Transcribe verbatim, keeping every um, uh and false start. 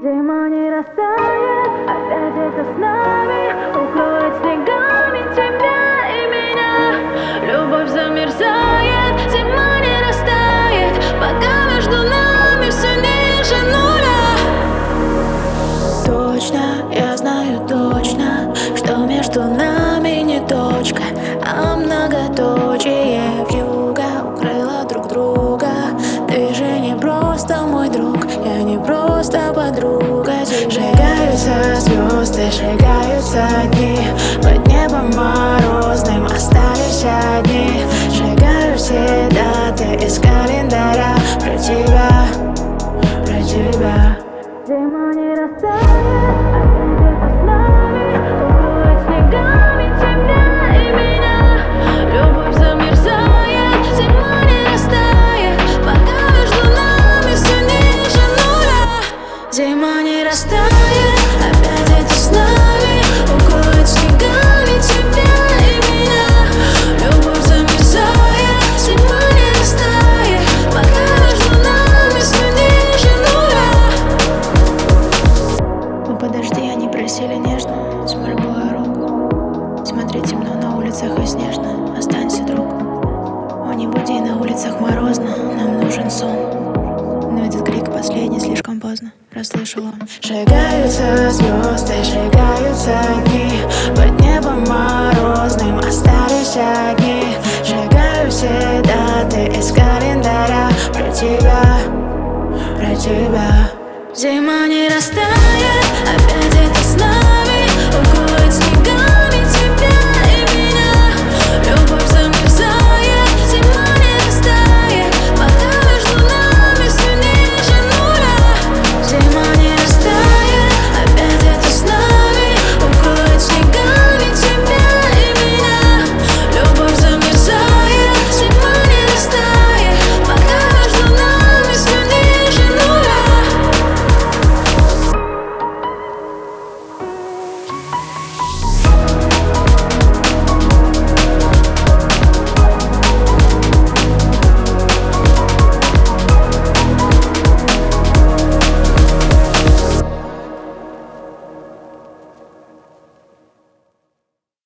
Зима не растает, опять это с нами, укроет снегами тебя и меня. Любовь замерзает, зима не растает, пока между нами все ниже нуля. Точно, я знаю точно, что между нами не точка, а многоточие. Вьюга укрыла друг друга. Ты же не просто мой друг, я не просто подруга. Сжигаются звезды, сжигаются дни, под небом морозным остались одни. Сжигаю все даты из календаря про тебя, про тебя. Зима не растает, опять это с нами, укроет снегами тебя и меня. Любовь замерзает, зима не растает, пока между нами все ниже нуля. Зима не растает, опять это с нами, укроет снегами тебя и меня. Любовь замерзает, зима не растает, пока между нами все ниже нуля. Мы подожди, они просили нежно, с мольбой рук. Смотри, темно на улицах и снежно, останься, друг. О, не буди, на улицах морозно, нам нужен сон. Но этот крик последний, слишком поздно расслышал он. Сжигаются звезды, сжигаются дни, под небом морозным остались одни. Сжигаю все даты из календаря про тебя, про тебя. Зима не растает.